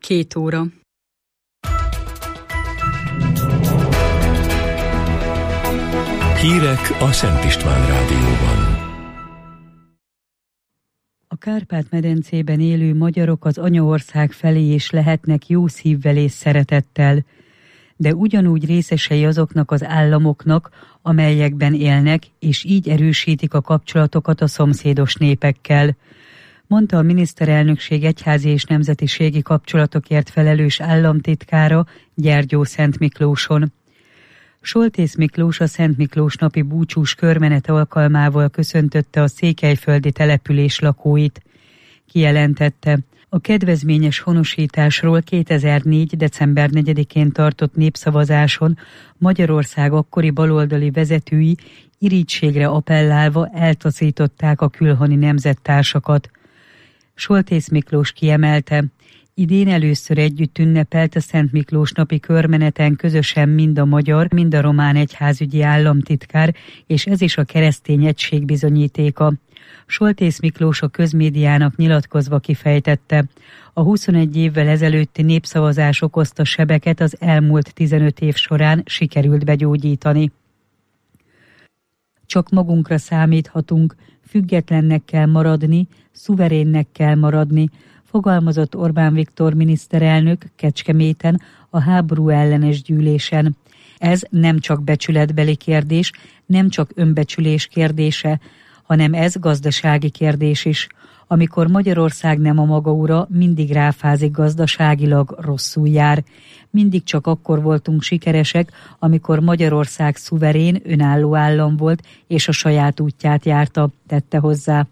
2 óra. Hírek a Szent István Rádióban. A Kárpát-medencében élő magyarok az anyaország felé is lehetnek jó szívvel és szeretettel, de ugyanúgy részesei azoknak az államoknak, amelyekben élnek, és így erősítik a kapcsolatokat a szomszédos népekkel, mondta a miniszterelnökség egyházi és nemzetiségi kapcsolatokért felelős államtitkára Gyergyó Szentmiklóson. Soltész Miklós a Szent Miklós napi búcsús körmenet alkalmával köszöntötte a székelyföldi település lakóit. Kijelentette, a kedvezményes honosításról 2004. december 4-én tartott népszavazáson Magyarország akkori baloldali vezetői irítségre appellálva eltaszították a külhoni nemzettársakat. Soltész Miklós kiemelte, idén először együtt ünnepelt a Szent Miklós napi körmeneten közösen mind a magyar, mind a román egyházügyi államtitkár, és ez is a keresztény egység bizonyítéka. Soltész Miklós a közmédiának nyilatkozva kifejtette, a 21 évvel ezelőtti népszavazás okozta sebeket az elmúlt 15 év során sikerült begyógyítani. Csak magunkra számíthatunk, függetlennek kell maradni, szuverénnek kell maradni, fogalmazott Orbán Viktor miniszterelnök Kecskeméten a háború ellenes gyűlésen. Ez nem csak becsületbeli kérdés, nem csak önbecsülés kérdése, hanem ez gazdasági kérdés is. Amikor Magyarország nem a maga ura, mindig ráfázik gazdaságilag, rosszul jár. Mindig csak akkor voltunk sikeresek, amikor Magyarország szuverén, önálló állam volt, és a saját útját járta, tette hozzá.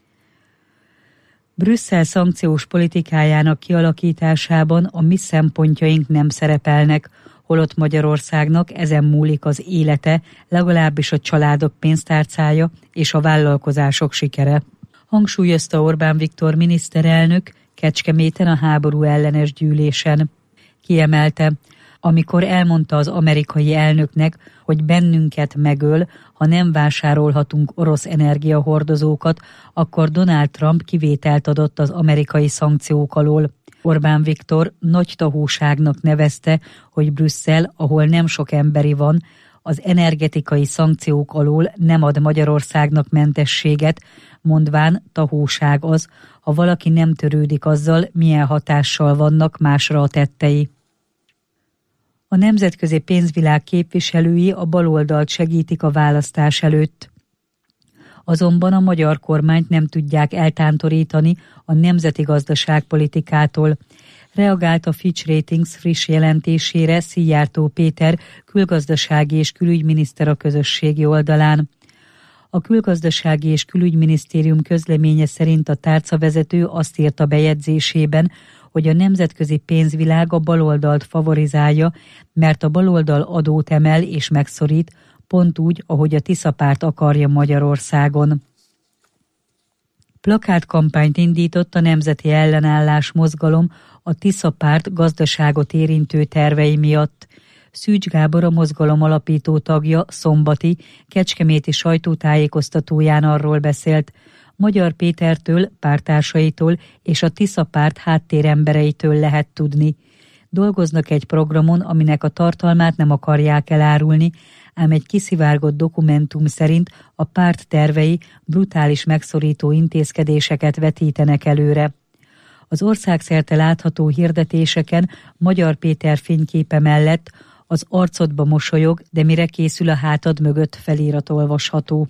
Brüsszel szankciós politikájának kialakításában a mi szempontjaink nem szerepelnek, holott Magyarországnak ezen múlik az élete, legalábbis a családok pénztárcája és a vállalkozások sikere. Hangsúlyozta Orbán Viktor miniszterelnök Kecskeméten a háború ellenes gyűlésen. Kiemelte, amikor elmondta az amerikai elnöknek, hogy bennünket megöl, ha nem vásárolhatunk orosz energiahordozókat, akkor Donald Trump kivételt adott az amerikai szankciók alól. Orbán Viktor nagy tahóságnak nevezte, hogy Brüsszel, ahol nem sok emberi van, az energetikai szankciók alól nem ad Magyarországnak mentességet, mondván tahóság az, ha valaki nem törődik azzal, milyen hatással vannak másra a tettei. A nemzetközi pénzvilág képviselői a baloldalt segítik a választás előtt. Azonban a magyar kormányt nem tudják eltántorítani a nemzeti gazdaságpolitikától. Reagált a Fitch Ratings friss jelentésére Szijjártó Péter külgazdasági és külügyminiszter a közösségi oldalán. A külgazdasági és külügyminisztérium közleménye szerint a tárcavezető azt írta bejegyzésében, hogy a nemzetközi pénzvilág a baloldalt favorizálja, mert a baloldal adót emel és megszorít, pont úgy, ahogy a Tisza párt akarja Magyarországon. Plakátkampányt indított a Nemzeti Ellenállás Mozgalom a Tisza párt gazdaságot érintő tervei miatt. Szűcs Gábor, a mozgalom alapító tagja szombati, kecskeméti sajtótájékoztatóján arról beszélt, Magyar Pétertől, párttársaitól és a Tisza párt háttérembereitől lehet tudni. Dolgoznak egy programon, aminek a tartalmát nem akarják elárulni, ám egy kiszivárgott dokumentum szerint a párt tervei brutális megszorító intézkedéseket vetítenek előre. Az országszerte látható hirdetéseken Magyar Péter fényképe mellett az arcodba mosolyog, de mire készül a hátad mögött felirat olvasható.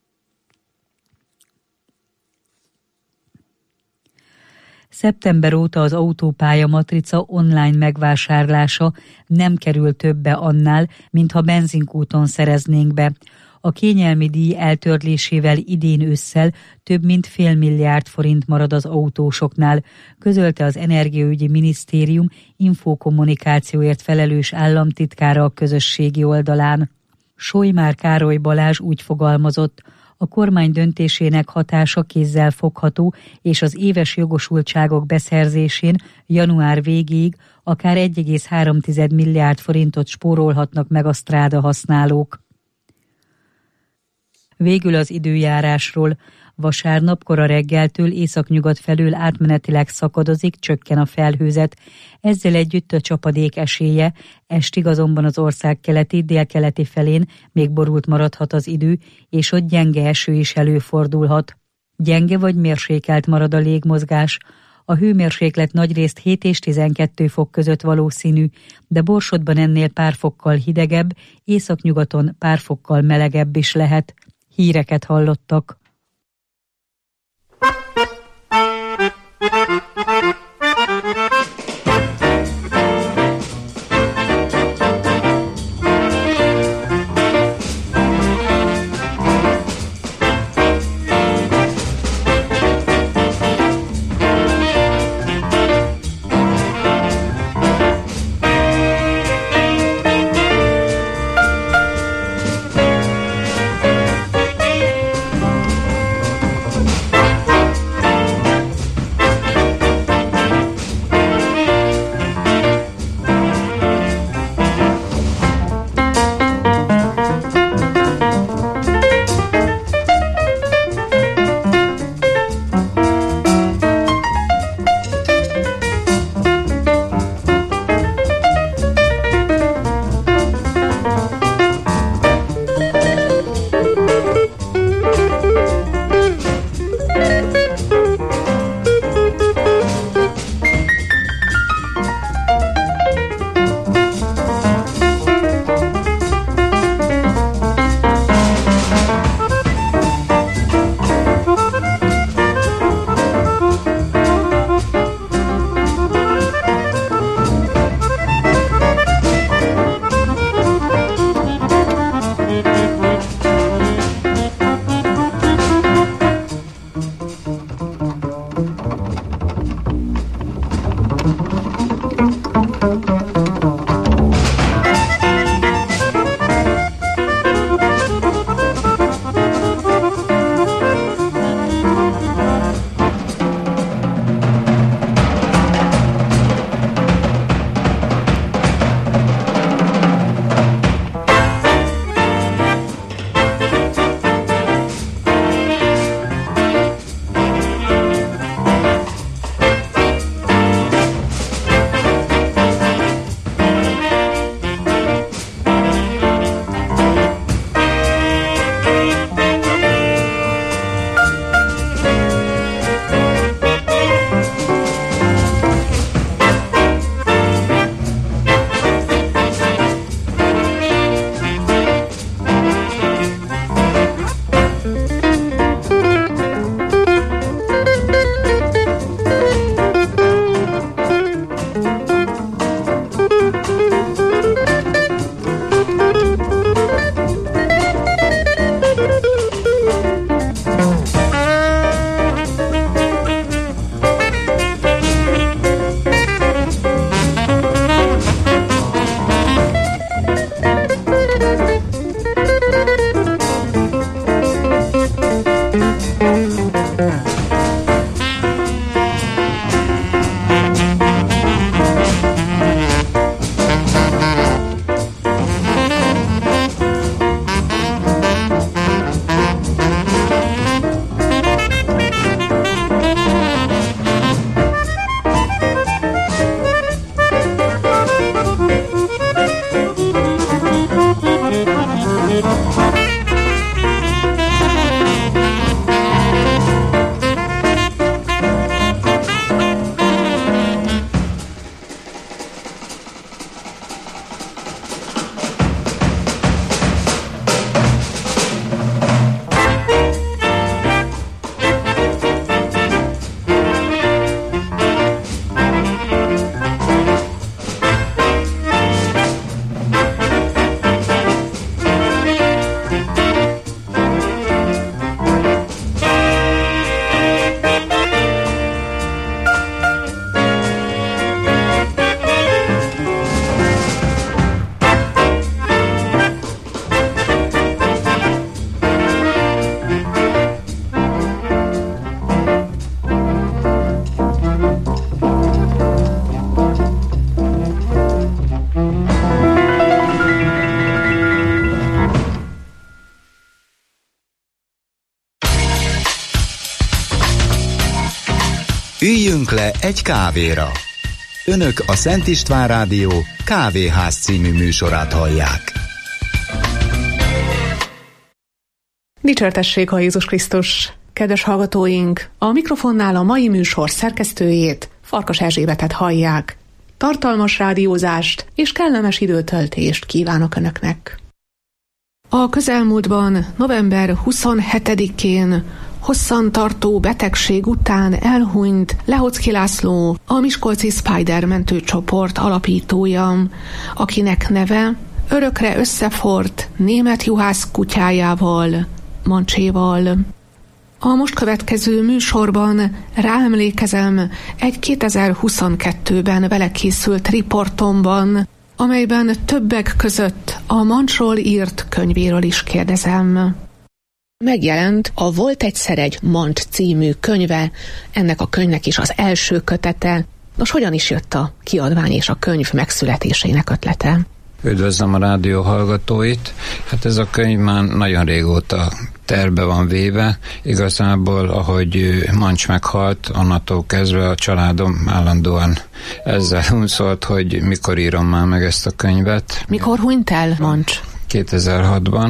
Szeptember óta az autópálya matrica online megvásárlása nem kerül többe annál, mintha benzinkúton szereznénk be. A kényelmi díj eltörlésével idén ősszel több mint $500 milliárd forint marad az autósoknál, közölte az Energiaügyi Minisztérium infokommunikációért felelős államtitkára a közösségi oldalán. Solymár Károly Balázs úgy fogalmazott, a kormány döntésének hatása kézzel fogható, és az éves jogosultságok beszerzésén január végéig akár 1,3 milliárd forintot spórolhatnak meg a stráda használók. Végül az időjárásról. Vasárnap kora reggeltől északnyugat felől átmenetileg szakadozik, csökken a felhőzet. Ezzel együtt a csapadék esélye, estig azonban az ország keleti, délkeleti felén még borult maradhat az idő, és ott gyenge eső is előfordulhat. Gyenge vagy mérsékelt marad a légmozgás. A hőmérséklet nagyrészt 7 és 12 fok között valószínű, de Borsodban ennél pár fokkal hidegebb, északnyugaton pár fokkal melegebb is lehet. Híreket hallottak. Üljünk le egy kávéra. Önök a Szent István Rádió Kávéház című műsorát hallják. Dicsértessék a Jézus Krisztus! Kedves hallgatóink, a mikrofonnál a mai műsor szerkesztőjét, Farkas Erzsébetet hallják. Tartalmas rádiózást és kellemes időtöltést kívánok Önöknek! A közelmúltban, november 27-én hosszan tartó betegség után elhunyt Lehocki László, a miskolci Spider mentőcsoport alapítója, akinek neve örökre összeforrt német juhász kutyájával, Mancséval. A most következő műsorban ráemlékezem egy 2022-ben vele készült riportomban, amelyben többek között a Mancsról írt könyvéről is kérdezem. Megjelent a Volt egyszer egy Mancs című könyve, ennek a könyvnek is az első kötete. Nos, hogyan is jött a kiadvány és a könyv megszületésének ötlete? Üdvözlöm a rádió hallgatóit! Hát ez a könyv már nagyon régóta tervbe van véve. Igazából, ahogy Mancs meghalt, onnantól kezdve a családom állandóan ezzel unszolt, hogy mikor írom már meg ezt a könyvet. Mikor hunyt el Mancs? 2006-ban,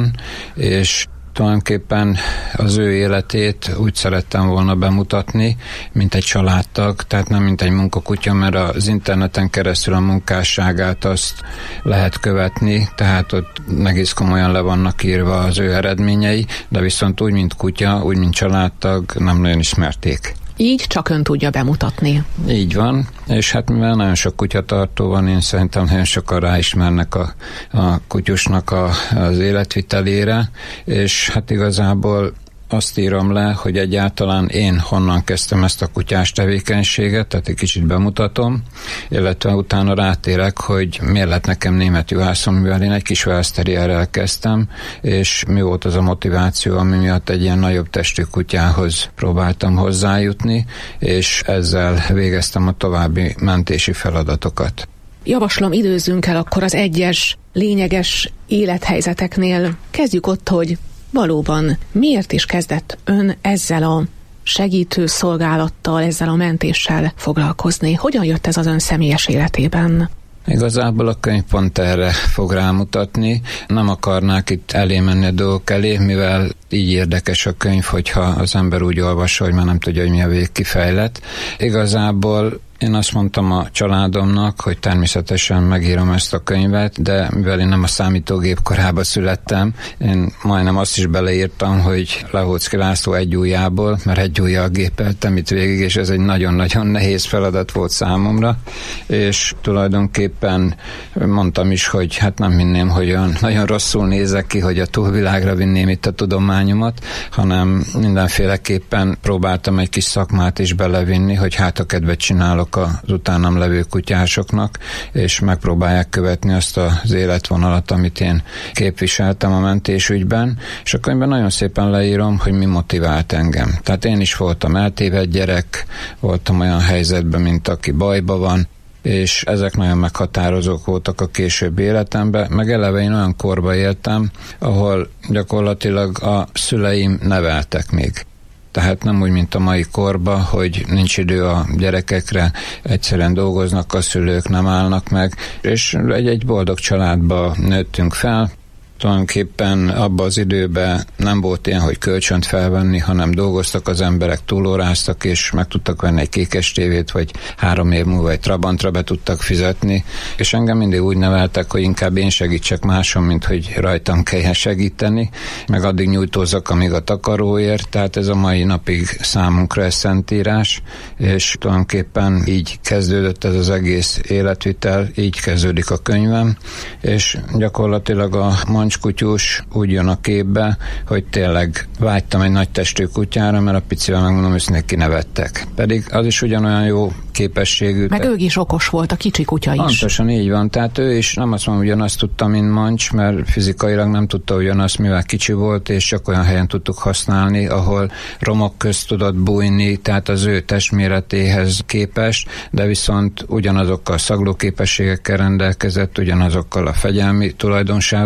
és tulajdonképpen az ő életét úgy szerettem volna bemutatni, mint egy családtag, tehát nem mint egy munkakutya, mert az interneten keresztül a munkásságát azt lehet követni, tehát ott egész komolyan le vannak írva az ő eredményei, de viszont úgy, mint kutya, úgy, mint családtag nem nagyon ismerték. Így csak ön tudja bemutatni. Így van, és hát mivel nagyon sok kutyatartó van, én szerintem nagyon sokan ráismernek a kutyusnak az életvitelére, és hát igazából azt írom le, hogy egyáltalán én honnan kezdtem ezt a kutyás tevékenységet, tehát egy kicsit bemutatom, illetve utána rátérek, hogy miért lett nekem német juhászom, mivel én egy kis Welszterrierrel kezdtem, és mi volt az a motiváció, ami miatt egy ilyen nagyobb testű kutyához próbáltam hozzájutni, és ezzel végeztem a további mentési feladatokat. Javaslom, időzzünk el akkor az egyes, lényeges élethelyzeteknél. Kezdjük ott, hogy valóban miért is kezdett ön ezzel a segítő szolgálattal, ezzel a mentéssel foglalkozni? Hogyan jött ez az ön személyes életében? Igazából a könyv pont erre fog rámutatni. Nem akarnák itt elé menni a dolgok elé, mivel így érdekes a könyv, hogyha az ember úgy olvassa, hogy már nem tudja, hogy mi a végkifejlet. Igazából én azt mondtam a családomnak, hogy természetesen megírom ezt a könyvet, de mivel én nem a számítógép korába születtem, én majdnem azt is beleírtam, hogy Lehocki László egy ujjából, mert egy ujjal gépeltem itt végig, és ez egy nagyon-nagyon nehéz feladat volt számomra, és tulajdonképpen mondtam is, hogy hát nem hinném, hogy olyan nagyon rosszul nézek ki, hogy a túlvilágra vinném itt a tudományomat, hanem mindenféleképpen próbáltam egy kis szakmát is belevinni, hogy hát a kedvet csinálok az utánam levő kutyásoknak, és megpróbálják követni azt az életvonalat, amit én képviseltem a mentésügyben, és a könyvben nagyon szépen leírom, hogy mi motivált engem. Tehát én is voltam eltévedt gyerek, voltam olyan helyzetben, mint aki bajba van, és ezek nagyon meghatározók voltak a későbbi életemben, meg eleve én olyan korba éltem, ahol gyakorlatilag a szüleim neveltek még. Tehát nem úgy, mint a mai korban, hogy nincs idő a gyerekekre, egyszerűen dolgoznak a szülők, nem állnak meg, és egy boldog családba nőttünk fel. Tulajdonképpen abban az időben nem volt ilyen, hogy kölcsönt felvenni, hanem dolgoztak az emberek, túlóráztak, és meg tudtak venni egy kékes tévét, vagy 3 év múlva egy Trabantra be tudtak fizetni, és engem mindig úgy neveltek, hogy inkább én segítsek máson, mint hogy rajtam kelljen segíteni, meg addig nyújtózzak, amíg a takaróért, tehát ez a mai napig számunkra ez szentírás, és tulajdonképpen így kezdődött ez az egész életvitel, így kezdődik a könyvem, és gyakorlatilag a mancskutyus úgy jön a képbe, hogy tényleg vágytam egy nagy testű kutyára, mert a picivel megmondom, hogy kinevettek. Pedig az is ugyanolyan jó képességű. Meg ő is okos volt, a kicsi kutya is. Pontosan így van, tehát ő is nem azt mondom, ugyanazt tudta, mint Mancs, mert fizikailag nem tudta ugyanazt, mivel kicsi volt, és csak olyan helyen tudtuk használni, ahol romok közt tudott bújni, tehát az ő testméretéhez képest, de viszont ugyanazokkal a szaglóképességekkel rendelkezett, ugyanazokkal a fegyelmi tulajdonságokkal rendelkezett,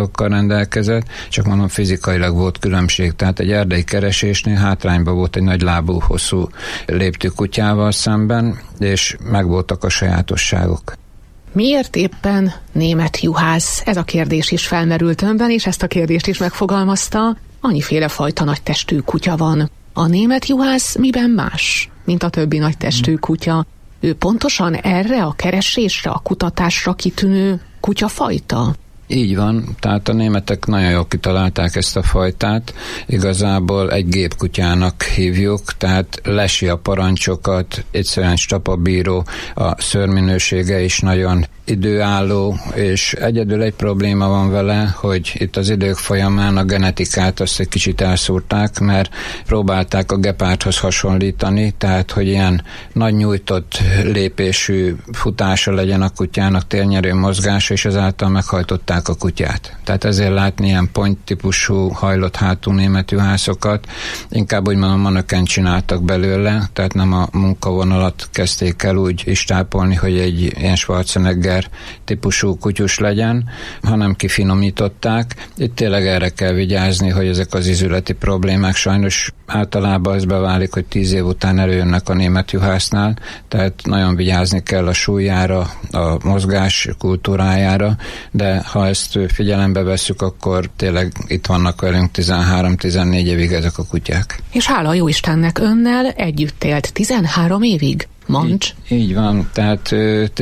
rendelkezett, csak mondom, fizikailag volt különbség. Tehát egy erdei keresésnél hátrányban volt egy nagy lábú, hosszú léptű kutyával szemben, és megvoltak a sajátosságok. Miért éppen német juhász? Ez a kérdés is felmerült önben, és ezt a kérdést is megfogalmazta. Annyiféle fajta nagytestű kutya van. A német juhász miben más, mint a többi nagytestű kutya? Ő pontosan erre a keresésre, a kutatásra kitűnő kutyafajta? Így van, tehát a németek nagyon jól kitalálták ezt a fajtát. Igazából egy gépkutyának hívjuk, tehát lesi a parancsokat, egyszerűen stapabíró, a szőrminősége is nagyon időálló, és egyedül egy probléma van vele, hogy itt az idők folyamán a genetikát azt egy kicsit elszúrták, mert próbálták a gepárdhoz hasonlítani, tehát hogy ilyen nagy nyújtott lépésű futása legyen a kutyának, térnyerő mozgása, és ezáltal meghajtották a kutyát. Tehát ezért látni ilyen point típusú hajlott hátú német juhászokat, inkább úgy mondom, manöken csináltak belőle, tehát nem a munkavonalat kezdték el úgy istápolni, hogy egy ilyen Schwarzenegger típusú kutyus legyen, hanem kifinomították. Itt tényleg erre kell vigyázni, hogy ezek az ízületi problémák sajnos általában ez beválik, hogy 10 év után előjönnek a német juhásznál, tehát nagyon vigyázni kell a súlyára, a mozgás kultúrájára, de ha ezt figyelembe vesszük, akkor tényleg itt vannak velünk 13-14 évig ezek a kutyák. És hála jó Istennek, önnel együtt élt 13 évig? Mancs? Így van, tehát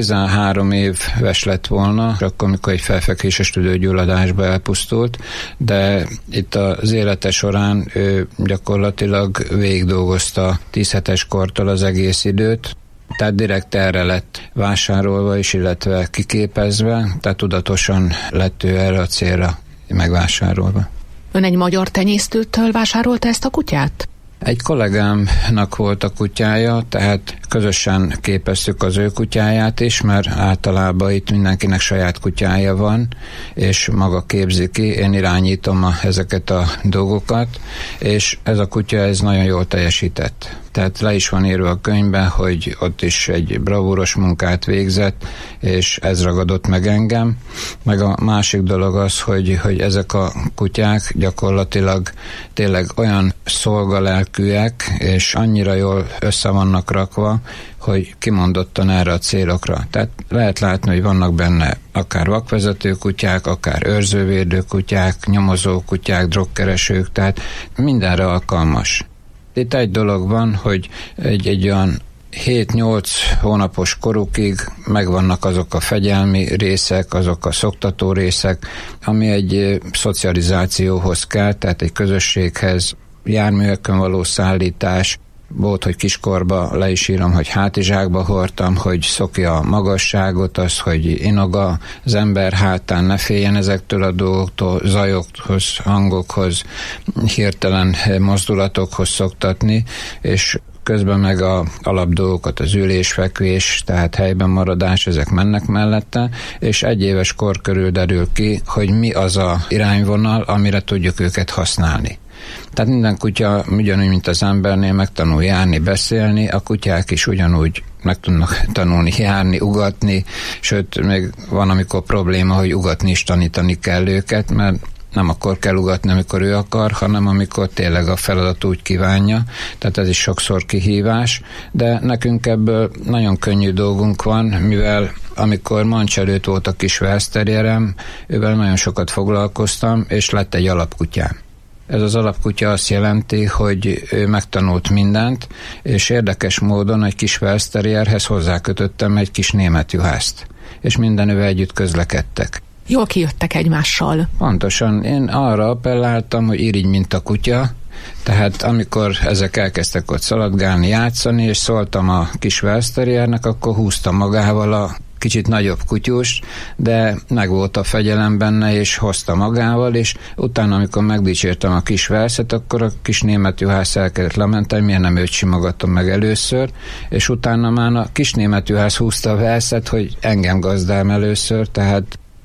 13 éves lett volna, akkor, amikor egy felfekvéses tüdőgyulladásba elpusztult, de itt az élete során ő gyakorlatilag végig dolgozta 10 hetes kortól az egész időt, tehát direkt erre lett vásárolva is, illetve kiképezve, tehát tudatosan lett ő erre a célra megvásárolva. Ön egy magyar tenyésztőtől vásárolta ezt a kutyát? Egy kollégámnak volt a kutyája, tehát közösen képeztük az ő kutyáját is, mert általában itt mindenkinek saját kutyája van, és maga képzi ki, én irányítom ezeket a dolgokat, és ez a kutya ez nagyon jól teljesített. Tehát le is van írva a könyvben, hogy ott is egy bravúros munkát végzett, és ez ragadott meg engem. Meg a másik dolog az, hogy ezek a kutyák gyakorlatilag tényleg olyan szolgalelkűek, és annyira jól össze vannak rakva, hogy kimondottan erre a célokra. Tehát lehet látni, hogy vannak benne akár vakvezető kutyák, akár őrzővédő kutyák, nyomozó kutyák, drogkeresők, tehát mindenre alkalmas. Itt egy dolog van, hogy egy olyan 7-8 hónapos korukig megvannak azok a fegyelmi részek, azok a szoktató részek, ami egy szocializációhoz kell, tehát egy közösséghez, járművekön való szállítás. Volt, hogy kiskorba le is írom, hogy hátizsákba hordtam, hogy szokja a magasságot, az, hogy inog az ember hátán, ne féljen ezektől a dolgoktól, zajokhoz, hangokhoz, hirtelen mozdulatokhoz szoktatni, és közben meg a alapdolgokat, az ülés, fekvés, tehát helyben maradás, ezek mennek mellette, és 1 éves kor körül derül ki, hogy mi az a irányvonal, amire tudjuk őket használni. Tehát minden kutya ugyanúgy, mint az embernél megtanul járni, beszélni, a kutyák is ugyanúgy meg tudnak tanulni járni, ugatni, sőt, még van, amikor probléma, hogy ugatni is tanítani kell őket, mert nem akkor kell ugatni, amikor ő akar, hanem amikor tényleg a feladat úgy kívánja, tehát ez is sokszor kihívás, de nekünk ebből nagyon könnyű dolgunk van, mivel amikor Mancs előtt volt a kis Welszterierem, ővel nagyon sokat foglalkoztam, és lett egy alapkutyám. Ez az alapkutya azt jelenti, hogy ő megtanult mindent, és érdekes módon egy kis Welszterierhez hozzákötöttem egy kis német juhászt, és mindenüvel együtt közlekedtek. Jól kijöttek egymással. Pontosan. Én arra appelláltam, hogy irigy, mint a kutya, tehát amikor ezek elkezdtek ott szaladgálni, játszani, és szóltam a kis Welszteriernek, akkor húzta magával a kicsit nagyobb kutyust, de megvolt a fegyelem benne, és hozta magával, és utána, amikor megdicsértem a kis Welszet, akkor a kis német juhász elkezdett lementeni, miért nem őt simogatom meg először, és utána már a kis német juhász húzta a Welszet, hogy engem gazdálm először, tehát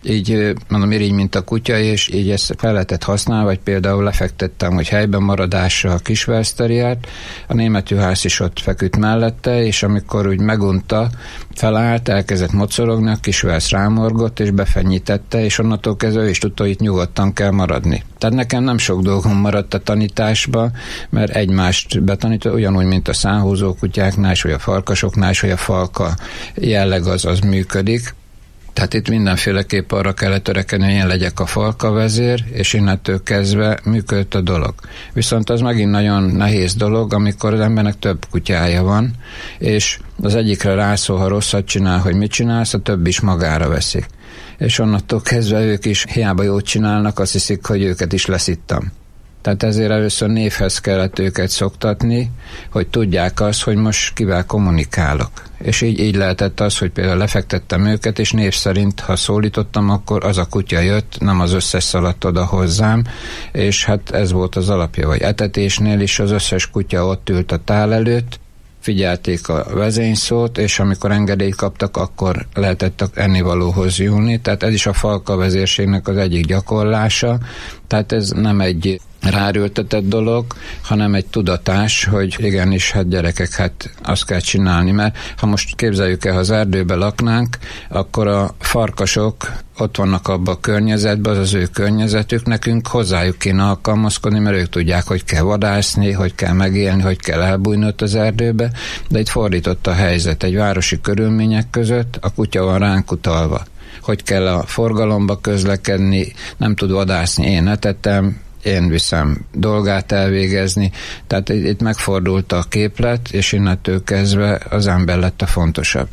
így mondom, irigy, mint a kutya, és így ezt fel lehetett használni, vagy például lefektettem, hogy helyben maradásra a kis Welsteriert, a német juhász is ott feküdt mellette, és amikor úgy megunta, felállt, elkezdett mocorogni, a kis Welsz rámorgott, és befenyítette, és onnantól kezdve ő is tudta, hogy itt nyugodtan kell maradni. Tehát nekem nem sok dolgom maradt a tanításba, mert egymást betanítva, ugyanúgy, mint a szánhúzó kutyáknál, vagy a farkasoknál, vagy a falka jelleg az működik. Tehát itt mindenféleképp arra kellett törekedni, hogy én legyek a falka vezér, és innentől kezdve működött a dolog. Viszont az megint nagyon nehéz dolog, amikor az embernek több kutyája van, és az egyikre rászól, ha rosszat csinál, hogy mit csinálsz, a több is magára veszik. És onnantól kezdve ők is hiába jót csinálnak, azt hiszik, hogy őket is leszittam. Tehát ezért először névhez kellett őket szoktatni, hogy tudják azt, hogy most kivel kommunikálok. És így lehetett az, hogy például lefektettem őket, és név szerint, ha szólítottam, akkor az a kutya jött, nem az összes szaladt oda hozzám, és hát ez volt az alapja, hogy etetésnél is az összes kutya ott ült a tál előtt, figyelték a vezényszót, és amikor engedélyt kaptak, akkor lehetett ennivalóhoz jönni. Tehát ez is a falka vezérségnek az egyik gyakorlása. Tehát ez nem egy ráerőltetett dolog, hanem egy tudatás, hogy igenis, hát gyerekek, hát azt kell csinálni, mert ha most képzeljük el, ha az erdőben laknánk, akkor a farkasok ott vannak abban a környezetben, az az ő környezetük, nekünk hozzájuk kéne alkalmazkodni, mert ők tudják, hogy kell vadászni, hogy kell megélni, hogy kell elbújni ott az erdőbe, de itt fordított a helyzet. Egy városi körülmények között a kutya van ránk utalva. Hogy kell a forgalomba közlekedni, nem tud vadászni, én etetem, én viszem dolgát elvégezni, tehát itt megfordult a képlet, és innentől kezdve az ember lett a fontosabb.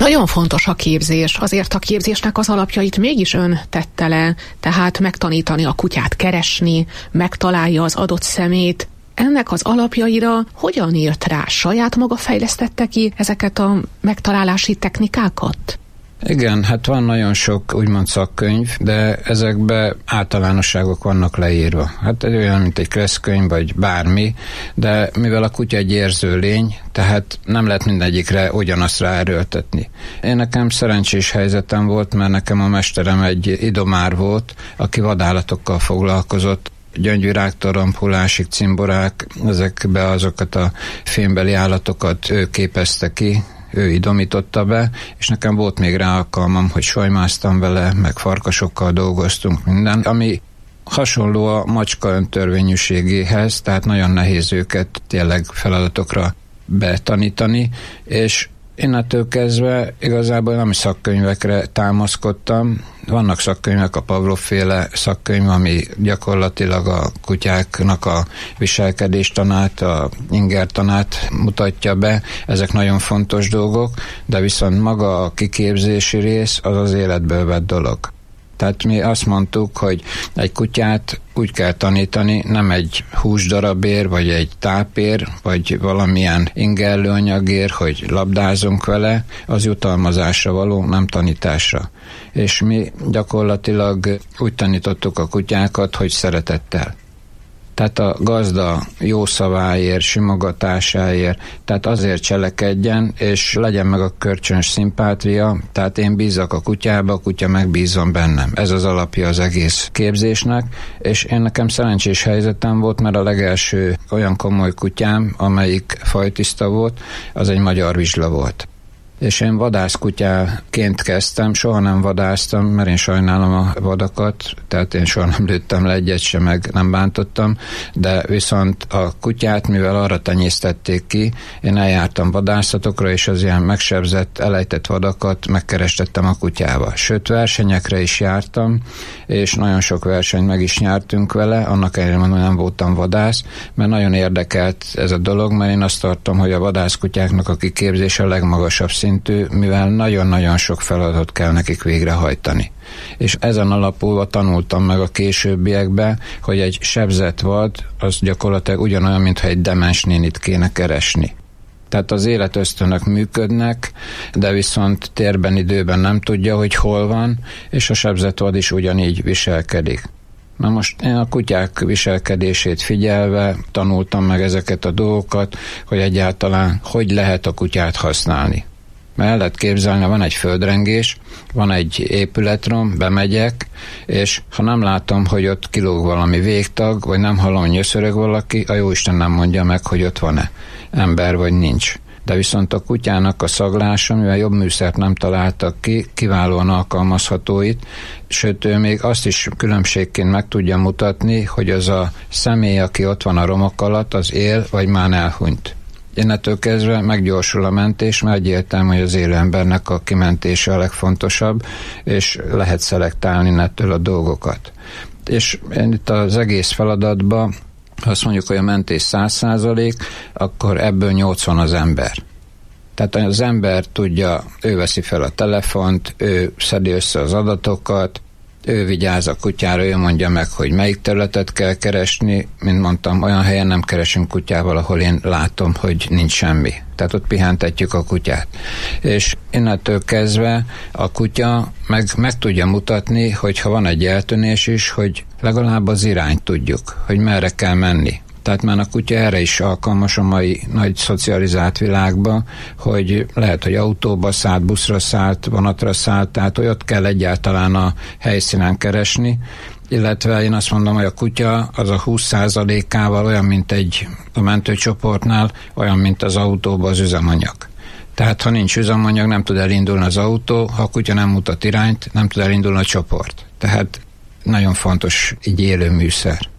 Nagyon fontos a képzés, azért a képzésnek az alapjait mégis ön tette le, tehát megtanítani a kutyát keresni, megtalálja az adott szemét. Ennek az alapjaira hogyan jött rá? Saját maga fejlesztette ki ezeket a megtalálási technikákat? Igen, hát van nagyon sok úgymond szakkönyv, de ezekben általánosságok vannak leírva. Hát olyan, mint egy kresszkönyv, vagy bármi, de mivel a kutya egy érző lény, tehát nem lehet mindegyikre ugyanazt ráerőltetni. Én nekem szerencsés helyzetem volt, mert nekem a mesterem egy idomár volt, aki vadállatokkal foglalkozott, gyöngyvirágtól rampulásig, cimborák, ezekbe azokat a fémbeli állatokat ő képezte ki, ő idomította be, és nekem volt még rá alkalmam, hogy sajmáztam vele, meg farkasokkal dolgoztunk, minden, ami hasonló a macska öntörvényűségéhez, tehát nagyon nehéz őket tényleg feladatokra betanítani, és innentől kezdve igazából nem szakkönyvekre támaszkodtam. Vannak szakkönyvek, a Pavlov-féle szakkönyv, ami gyakorlatilag a kutyáknak a viselkedéstanát, a ingertanát mutatja be. Ezek nagyon fontos dolgok, de viszont maga a kiképzési rész az az életből vett dolog. Tehát mi azt mondtuk, hogy egy kutyát úgy kell tanítani, nem egy húsdarabér, vagy egy tápér, vagy valamilyen ingerlőanyagér, hogy labdázunk vele, az jutalmazásra való, nem tanításra. És mi gyakorlatilag úgy tanítottuk a kutyákat, hogy szeretettel. Tehát a gazda jó szaváért, simogatásáért, tehát azért cselekedjen, és legyen meg a kölcsönös szimpátria, tehát én bízzak a kutyába, a kutya megbízzon bennem. Ez az alapja az egész képzésnek, és én nekem szerencsés helyzetem volt, mert a legelső olyan komoly kutyám, amelyik fajtiszta volt, az egy magyar vizsla volt. És én vadászkutyáként kezdtem, soha nem vadásztam, mert én sajnálom a vadakat, tehát én soha nem lőttem le egyet sem, meg nem bántottam, de viszont a kutyát, mivel arra tenyésztették ki, én eljártam vadászatokra, és az ilyen megsebzett, elejtett vadakat megkerestettem a kutyával. Sőt, versenyekre is jártam, és nagyon sok versenyt meg is nyertünk vele, annak ellenére mondom, nem voltam vadász, mert nagyon érdekelt ez a dolog, mert én azt tartom, hogy a vadászkutyáknak a kiképzése a legmagasabb szintű, mivel nagyon-nagyon sok feladatot kell nekik végrehajtani. És ezen alapulva tanultam meg a későbbiekben, hogy egy sebzett vad, az gyakorlatilag ugyanolyan, mintha egy demens nénit kéne keresni. Tehát az életösztönök működnek, de viszont térben, időben nem tudja, hogy hol van, és a sebzett vad is ugyanígy viselkedik. Na most én a kutyák viselkedését figyelve tanultam meg ezeket a dolgokat, hogy egyáltalán hogy lehet a kutyát használni. Mert el lehet képzelni, van egy földrengés, van egy épületrom, bemegyek, és ha nem látom, hogy ott kilóg valami végtag, vagy nem hallom, hogy nyöszörög valaki, a jóisten nem mondja meg, hogy ott van-e ember, vagy nincs. De viszont a kutyának a szaglása, mivel jobb műszert nem találtak ki, kiválóan alkalmazható itt, sőt, ő még azt is különbségként meg tudja mutatni, hogy az a személy, aki ott van a romok alatt, az él, vagy már elhunyt. Innentől kezdve meggyorsul a mentés, mert egyértelmű, hogy az élő embernek a kimentése a legfontosabb, és lehet szelektálni innentől a dolgokat. És itt az egész feladatban azt mondjuk, hogy a mentés 100%, akkor ebből 80 az ember. Tehát az ember tudja, ő veszi fel a telefont, ő szedi össze az adatokat, ő vigyáz a kutyára, ő mondja meg, hogy melyik területet kell keresni. Mint mondtam, olyan helyen nem keresünk kutyával, ahol én látom, hogy nincs semmi. Tehát ott pihentetjük a kutyát. És innentől kezdve a kutya meg tudja mutatni, hogy ha van egy eltűnés is, hogy legalább az irányt tudjuk, hogy merre kell menni. Tehát már a kutya erre is alkalmas a mai nagy szocializált világban, hogy lehet, hogy autóba szállt, buszra szállt, vonatra szállt, tehát olyat kell egyáltalán a helyszínen keresni, illetve én azt mondom, hogy a kutya az a 20%-ával olyan, mint a mentőcsoportnál, olyan, mint az autóban az üzemanyag. Tehát ha nincs üzemanyag, nem tud elindulni az autó, ha a kutya nem mutat irányt, nem tud elindulni a csoport. Tehát nagyon fontos így élő műszer.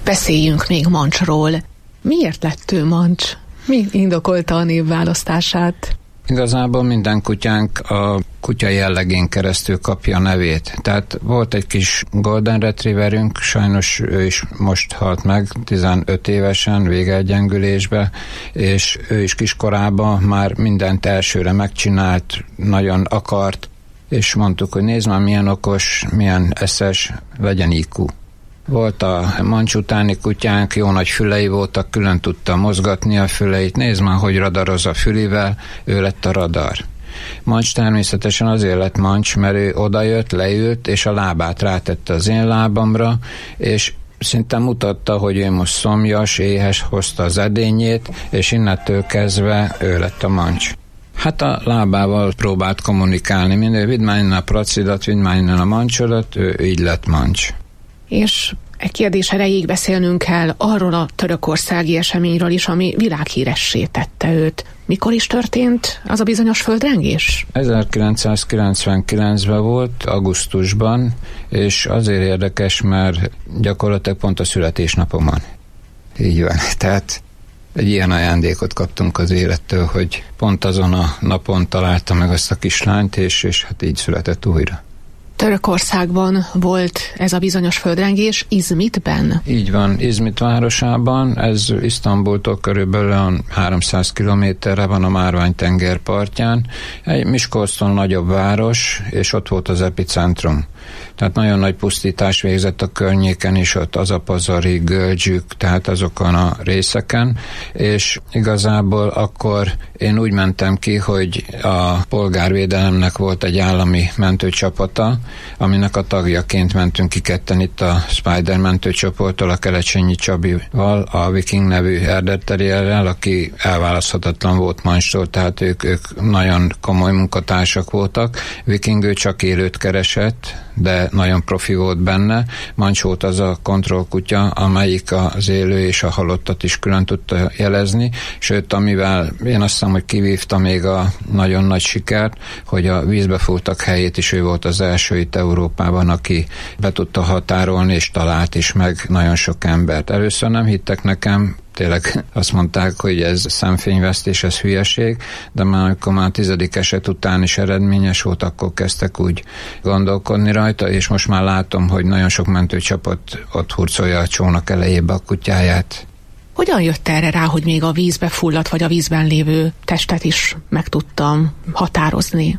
Beszéljünk még Mancsról. Miért lett ő Mancs? Mi indokolta a név választását? Igazából minden kutyánk a kutya jellegén keresztül kapja a nevét. Tehát volt egy kis Golden Retrieverünk, sajnos ő is most halt meg, 15 évesen, végelgyengülésbe, és ő is kiskorában már mindent elsőre megcsinált, nagyon akart, és mondtuk, hogy nézd már milyen okos, milyen eszes, legyen IQ. Volt a Mancs utáni kutyánk, jó nagy fülei voltak, külön tudta mozgatni a füleit, nézd már, hogy radaroz a fülivel, ő lett a radar. Mancs természetesen azért lett Mancs, mert ő odajött, leült, és a lábát rátette az én lábamra, és szinte mutatta, hogy ő most szomjas, éhes, hozta az edényét, és innentől kezdve ő lett a Mancs. Hát a lábával próbált kommunikálni, mindegy, vidd már innen a pracidat, vidd már innen a Mancsodat, ő így lett Mancs. És egy kérdés erejéig beszélnünk kell arról a törökországi eseményről is, ami világhíressé tette őt. Mikor is történt az a bizonyos földrengés? 1999-ben volt, augusztusban, és azért érdekes, mert gyakorlatilag pont a születésnapomon. Így van. Tehát egy ilyen ajándékot kaptunk az élettől, hogy pont azon a napon találta meg azt a kislányt, és hát így született újra. Törökországban volt ez a bizonyos földrengés, Izmitben? Így van, Izmit városában, ez Isztambultól körülbelül 300 kilométerre van a Márvány-tenger partján. Egy Miskolctól nagyobb város, és ott volt az epicentrum. Tehát nagyon nagy pusztítás végzett a környéken is, ott Azapazari, Gölgyük, tehát azokon a részeken, és igazából akkor én úgy mentem ki, hogy a polgárvédelemnek volt egy állami mentőcsapata, aminek a tagjaként mentünk ki ketten itt a Spider mentőcsoporttól, a Kelecsényi Csabival, a Viking nevű erdetterierrel, aki elválaszthatatlan volt Mancstól, tehát ők nagyon komoly munkatársak voltak. Viking ő csak élőt keresett, de nagyon profi volt benne. Mancs volt az a kontrollkutya, amelyik az élő és a halottat is külön tudta jelezni, sőt, amivel én azt hiszem, hogy kivívta még a nagyon nagy sikert, hogy a vízbefúrtak helyét is ő volt az első itt Európában, aki be tudta határolni, és talált is meg nagyon sok embert. Először nem hittek nekem, tényleg azt mondták, hogy ez szemfényvesztés, ez hülyeség, de már amikor már 10. eset után is eredményes volt, akkor kezdtek úgy gondolkodni rajta, és most már látom, hogy nagyon sok mentőcsapat ott hurcolja a csónak elejébe a kutyáját. Hogyan jött erre rá, hogy még a vízbe fulladt, vagy a vízben lévő testet is meg tudtam határozni?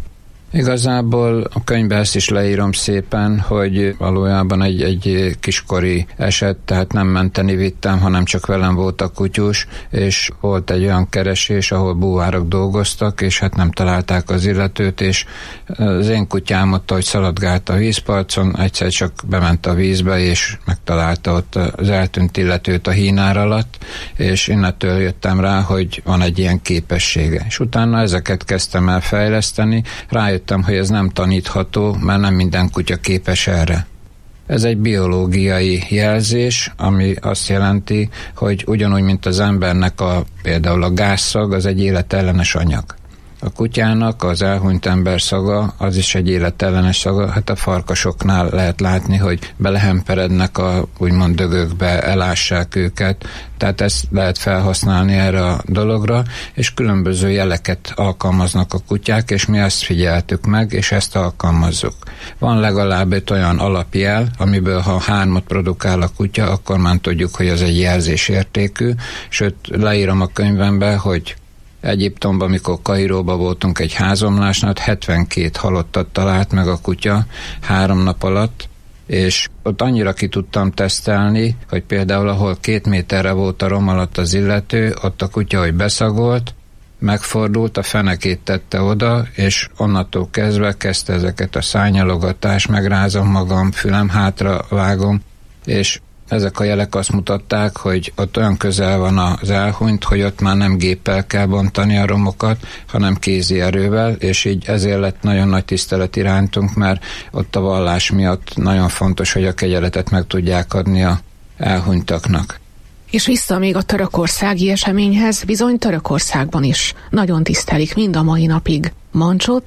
Igazából a könyvben ezt is leírom szépen, hogy valójában egy kiskori eset, tehát nem menteni vittem, hanem csak velem volt a kutyus, és volt egy olyan keresés, ahol búvárok dolgoztak, és hát nem találták az illetőt, és az én kutyám ott, ahogy szaladgált a vízparcon, egyszer csak bement a vízbe, és megtalálta ott az eltűnt illetőt a hínár alatt, és innentől jöttem rá, hogy van egy ilyen képessége. És utána ezeket kezdtem el fejleszteni, rájöttem, hogy ez nem tanítható, mert nem minden kutya képes erre. Ez egy biológiai jelzés, ami azt jelenti, hogy ugyanúgy, mint az embernek például a gázszag, az egy életellenes anyag. A kutyának az elhunyt ember szaga, az is egy életellenes szaga, hát a farkasoknál lehet látni, hogy belehemperednek a úgymond dögökbe, elássák őket, tehát ezt lehet felhasználni erre a dologra, és különböző jeleket alkalmaznak a kutyák, és mi ezt figyeltük meg, és ezt alkalmazzuk. Van legalább 5 olyan alapjel, amiből ha 3 produkál a kutya, akkor már tudjuk, hogy az egy jelzésértékű, sőt leírom a könyvembe, hogy Egyiptomban, amikor Kairóban voltunk egy házomlásnál, 72 halottat talált meg a kutya 3 nap alatt, és ott annyira ki tudtam tesztelni, hogy például ahol 2 méterre volt a rom alatt az illető, ott a kutya, hogy beszagolt, megfordult, a fenekét tette oda, és onnantól kezdve kezdte ezeket a szárnyalogatást, megrázom magam, fülem hátra vágom, és ezek a jelek azt mutatták, hogy ott olyan közel van az elhunyt, hogy ott már nem géppel kell bontani a romokat, hanem kézi erővel, és így ezért lett nagyon nagy tisztelet irántunk, mert ott a vallás miatt nagyon fontos, hogy a kegyeletet meg tudják adni a elhunytaknak. És vissza még a törökországi eseményhez, bizony Törökországban is nagyon tisztelik mind a mai napig Mancsot,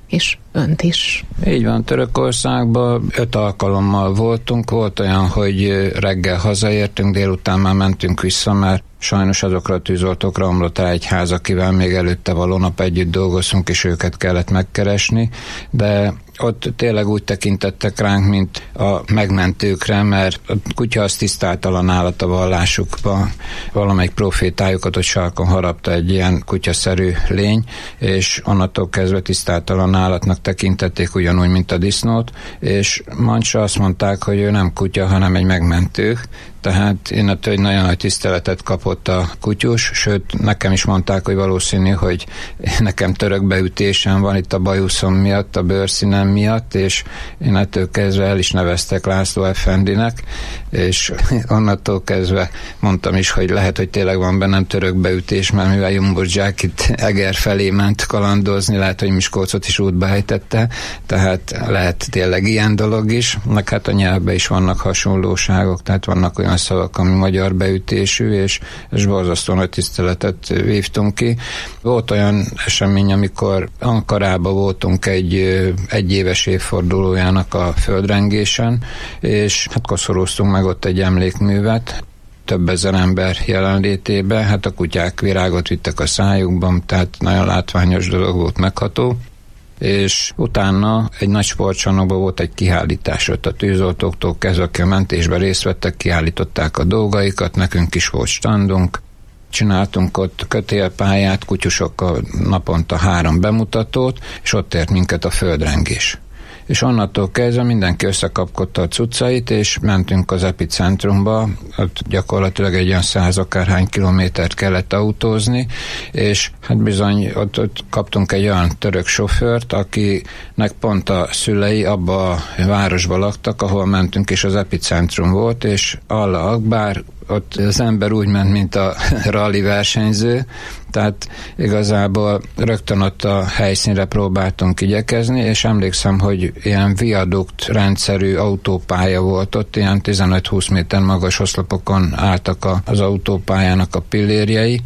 és önt is. Így van, Törökországban 5 alkalommal voltunk. Volt olyan, hogy reggel hazaértünk, délután már mentünk vissza, mert sajnos azokra a tűzoltókra omlott rá egy ház, akivel még előtte való nap együtt dolgoztunk, és őket kellett megkeresni, de ott tényleg úgy tekintettek ránk, mint a megmentőkre, mert a kutya az tisztátalan állat a vallásukba. Valamelyik profétájukat ott sarkon harapta egy ilyen kutyaszerű lény, és onnantól kezdve tisztátalan állatnak tekintették, ugyanúgy, mint a disznót, és mancsra azt mondták, hogy ő nem kutya, hanem egy megmentő. Tehát innentől egy nagyon nagy tiszteletet kapott a kutyus, sőt, nekem is mondták, hogy valószínű, hogy nekem török beütésem van itt a bajuszom miatt, a bőrszínem miatt, és innentől kezdve el is neveztek László Effendinek, és onnantól kezdve mondtam is, hogy lehet, hogy tényleg van bennem török beütés, mert mivel Jumbodzsák itt Eger felé ment kalandozni, lehet, hogy Miskolcot is útba ejtette, tehát lehet tényleg ilyen dolog is, meg hát a nyelvben is vannak hasonlóságok, tehát vannak olyan szavak, ami magyar beütésű, és borzasztó nagy tiszteletet vívtunk ki. Volt olyan esemény, amikor Ankarában voltunk egy éves évfordulójának a földrengésen, és hát koszorúztunk meg ott egy emlékművet, több ezer ember jelenlétében, hát a kutyák virágot vittek a szájukban, tehát nagyon látványos dolog volt, megható. És utána egy nagy sportcsarnokban volt egy kiállítás, ott a tűzoltóktól kezdve, aki a mentésben részt vettek, kiállították a dolgaikat, nekünk is volt standunk, csináltunk ott kötélpályát, kutyusokkal naponta 3 bemutatót, és ott ért minket a földrengés. És onnantól kezdve mindenki összekapkodta a cuccait, és mentünk az epicentrumba, ott gyakorlatilag egy olyan 100 akárhány kilométert kellett autózni, és hát bizony ott kaptunk egy olyan török sofőrt, akinek pont a szülei abba a városba laktak, ahol mentünk, és az epicentrum volt, és Allah Akbar, ott az ember úgy ment, mint a rally versenyző, tehát igazából rögtön ott a helyszínre próbáltunk igyekezni, és emlékszem, hogy ilyen viadukt rendszerű autópálya volt ott, ilyen 15-20 méter magas oszlopokon álltak az autópályának a pillérjei,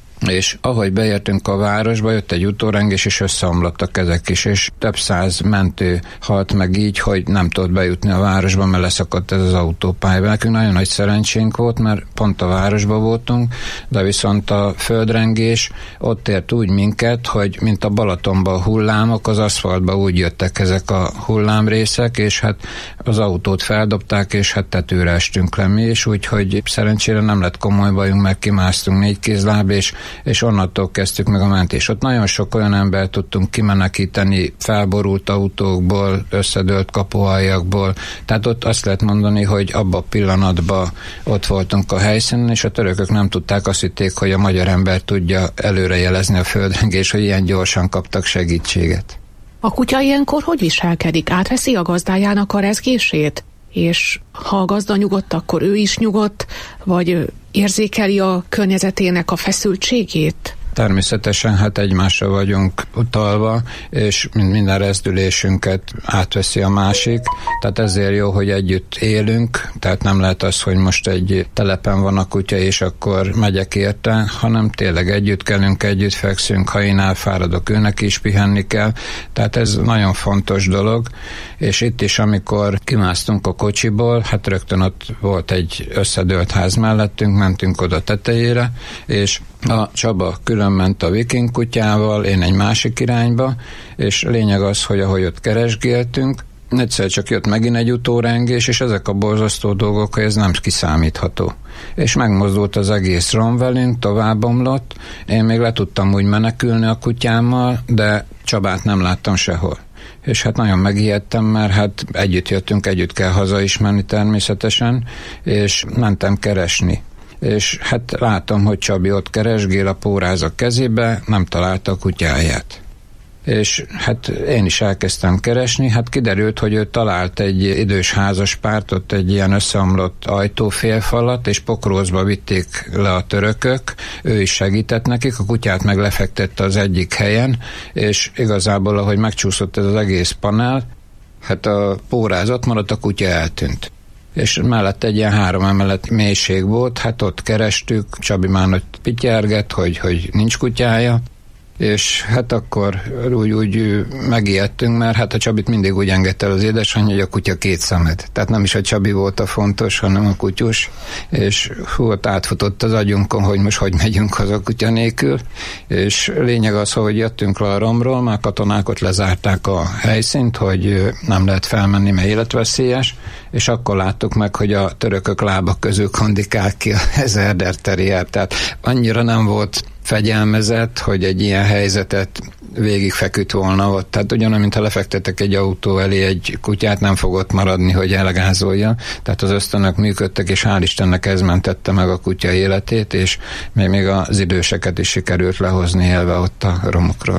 és ahogy beértünk a városba, jött egy utórengés, és összeomlottak ezek is, és több 100 mentő halt meg így, hogy nem tudott bejutni a városba, mert leszakadt ez az autópálya. Nekünk nagyon nagy szerencsénk volt, mert pont a városba voltunk, de viszont a földrengés ott ért úgy minket, hogy mint a Balatonba a hullámok, az aszfaltba úgy jöttek ezek a hullámrészek, és hát az autót feldobták, és hát tetőre estünk le mi is, úgyhogy szerencsére nem lett komoly bajunk, mert kimásztunk 4 kézláb, és onnantól kezdtük meg a mentést. Ott nagyon sok olyan embert tudtunk kimenekíteni felborult autókból, összedőlt kapualjakból. Tehát ott azt lehet mondani, hogy abban a pillanatban ott voltunk a helyszínen, és a törökök nem tudták, azt hitték, hogy a magyar ember tudja előrejelezni a földrengést, hogy ilyen gyorsan kaptak segítséget. A kutya ilyenkor hogy viselkedik? Átveszi a gazdájának a rezgését? És ha a gazda nyugodt, akkor ő is nyugodt? Vagy érzékeli a környezetének a feszültségét? Természetesen hát egymásra vagyunk utalva, és minden rezdülésünket átveszi a másik, tehát ezért jó, hogy együtt élünk, tehát nem lehet az, hogy most egy telepen van a kutya, és akkor megyek érte, hanem tényleg együtt kellünk, együtt fekszünk, ha én elfáradok, őnek is pihenni kell, tehát ez nagyon fontos dolog, és itt is, amikor kimásztunk a kocsiból, hát rögtön ott volt egy összedőlt ház mellettünk, mentünk oda tetejére, és a Csaba külön ment a viking kutyával, én egy másik irányba, és lényeg az, hogy ahogy ott keresgéltünk, egyszer csak jött megint egy utórengés, és ezek a borzasztó dolgok, hogy ez nem kiszámítható. És megmozdult az egész rom velünk, továbbomlott, én még le tudtam úgy menekülni a kutyámmal, de Csabát nem láttam sehol. És hát nagyon megijedtem, mert hát együtt jöttünk, együtt kell haza is menni természetesen, és mentem keresni. És hát látom, hogy Csabi ott keresgél, a póráz a kezébe, nem találta a kutyáját. És hát én is elkezdtem keresni, hát kiderült, hogy ő talált egy idős házaspárt, ott egy ilyen összeomlott ajtófélfalat, és pokrózba vitték le a törökök, ő is segített nekik, a kutyát meg lefektette az egyik helyen, és igazából, ahogy megcsúszott ez az egész panel, hát a póráz ott maradt, a kutya eltűnt. És mellett egy ilyen 3 emelet mélység volt, hát ott kerestük, Csabi már ott pityerget, hogy nincs kutyája, és hát akkor úgy megijedtünk, mert hát a Csabit mindig úgy engedte el az édesanyja, hogy a kutya 2 szemed. Tehát nem is a Csabi volt a fontos, hanem a kutyus, és ott átfutott az agyunkon, hogy most hogy megyünk haza kutya nélkül, és lényeg az, hogy jöttünk le a romról, már katonák ott lezárták a helyszínt, hogy nem lehet felmenni, mert életveszélyes, és akkor láttuk meg, hogy a törökök lábak közül kandikál ki ez Herder terrier, tehát annyira nem volt fegyelmezett, hogy egy ilyen helyzetet végigfeküdt volna ott. Tehát ugyanúgy, mintha lefektetek egy autó elé egy kutyát, nem fogott maradni, hogy elgázolja. Tehát az ösztönök működtek, és hál' Istennek ez mentette meg a kutya életét, és még az időseket is sikerült lehozni élve ott a romokról.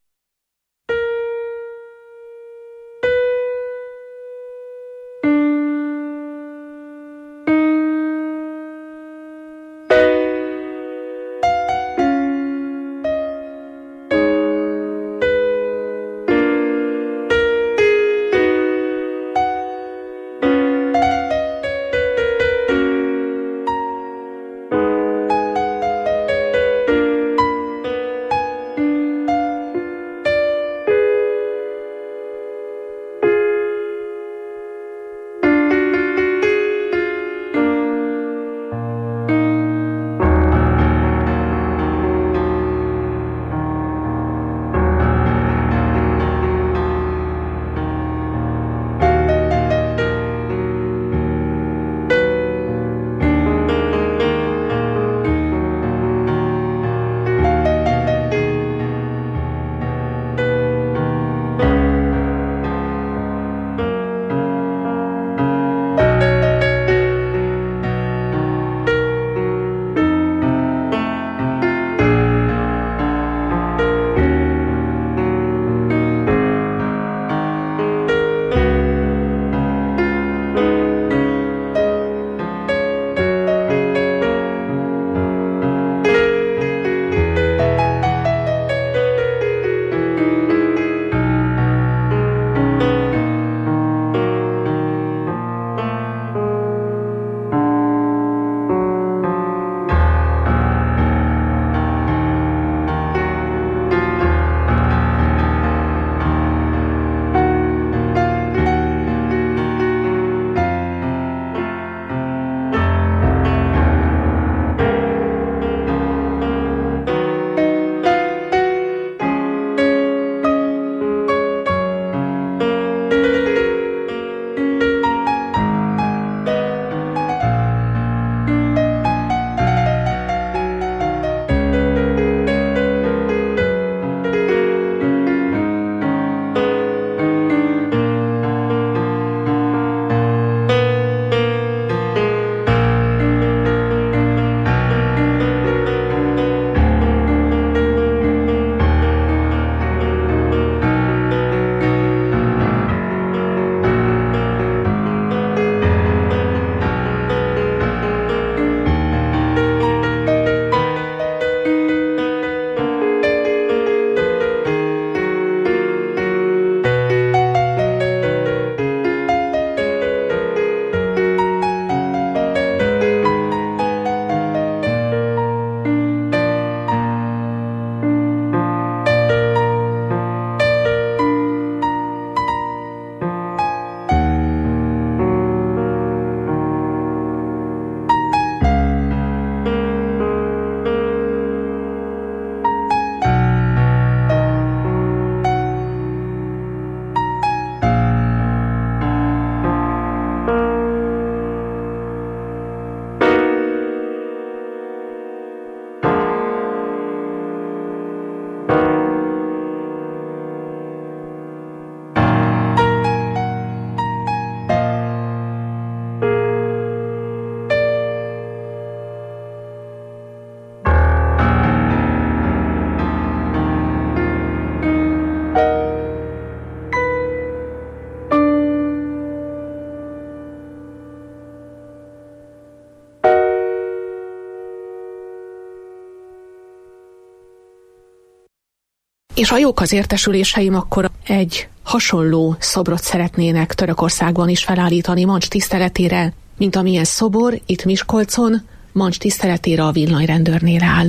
És a jók az értesüléseim, akkor egy hasonló szobrot szeretnének Törökországban is felállítani Mancs tiszteletére, mint amilyen szobor itt Miskolcon Mancs tiszteletére a villanyrendőrnél áll.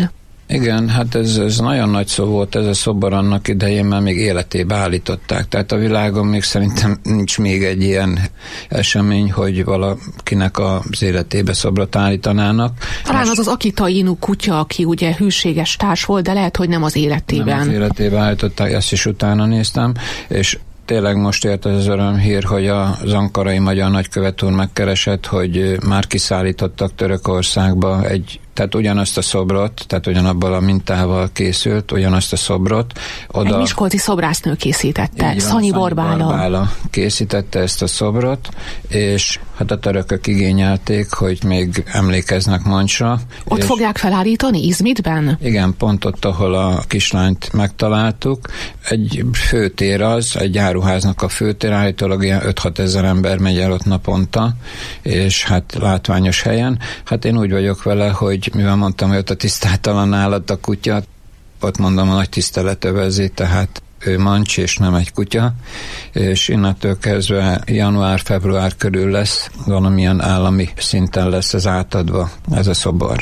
Igen, hát ez nagyon nagy szó volt ez a szobor annak idején, mert még életébe állították. Tehát a világon még szerintem nincs még egy ilyen esemény, hogy valakinek az életébe szobrot állítanának. Talán az Akita Inu kutya, aki ugye hűséges társ volt, de lehet, hogy nem az életében. Nem az életébe állították, ezt is utána néztem, és tényleg most ért az örömhír, hogy az ankarai magyar nagykövet úr megkeresett, hogy már kiszállítottak Törökországba tehát ugyanazt a szobrot, tehát ugyanabban a mintával készült, ugyanazt a szobrot. Egy miskolci szobrásznő készítette, Szanyi Borbála készítette ezt a szobrot, és hát a törökök igényelték, hogy még emlékeznek Mancsra. Ott fogják felállítani, Izmitben? Igen, pont ott, ahol a kislányt megtaláltuk. Egy főtér egy áruháznak a főtér, állítólag ilyen 5-6 ezer ember megy el ott naponta, és hát látványos helyen. Hát én úgy vagyok vele, hogy mivel mondtam, hogy ott a tisztátalan állat a kutya, ott mondom, a nagy tisztelet övezi, tehát ő Mancs és nem egy kutya, és innentől kezdve január-február körül lesz, valamilyen állami szinten lesz ez átadva, ez a szobor.